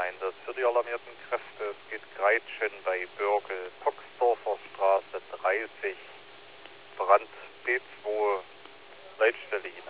Einsatz für die alarmierten Kräfte. Es geht Greitschen bei Bürgel, Poxdorfer Straße 30, Brand B2, Leitstelle